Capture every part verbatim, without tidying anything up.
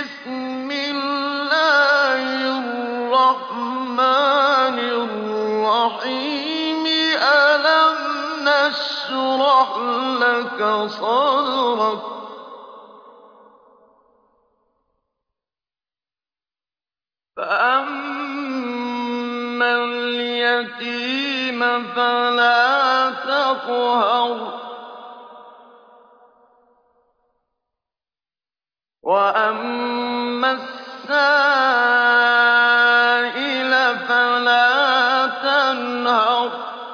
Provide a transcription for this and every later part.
بِسْمِ اللَّهِ الرَّحْمَٰنِ الرَّحِيمِ أَلَمْ نَشْرَحْ لَكَ صَدْرَكَ فَأَمَّا الْيَتِيمَ فَلَا تَقْهَرْ وَأَمَّا السَّائِلَ فَلَا تَنْهَرْ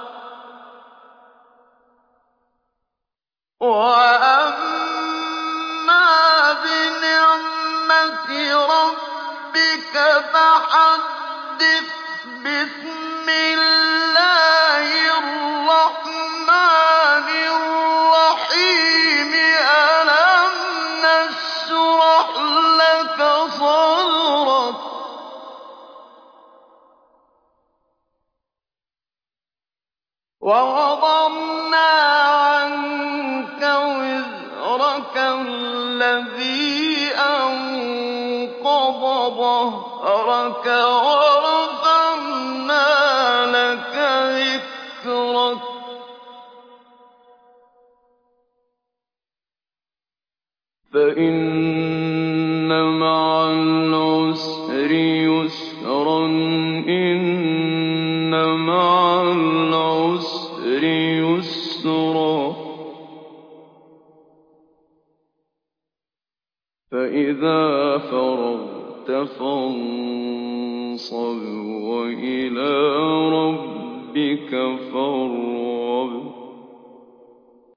وَأَمَّا بِنِعْمَةِ رَبِّكَ فَحَدِّثْ بِسْمِ اللَّهِ الرَّحْمَٰنِ الرَّحِيمِ أَلَمْ نَشْرَحْ لَكَ صَدْرَكَ وَوَضَعْنَا عَنكَ وِزْرَكَ الَّذِي أَنقَضَ ظَهْرَكَ وَرَفَعْنَا لَكَ ذِكْرَكَ فَإِنَّ مَعَ الْعُسْرِ يُسْرًا إِنَّ مَعَ الْعُسْرِ يُسْرًا فَإِذَا فَرَغْتَ فَانصَبْ وَإِلَىٰ رَبِّكَ فَارْغَب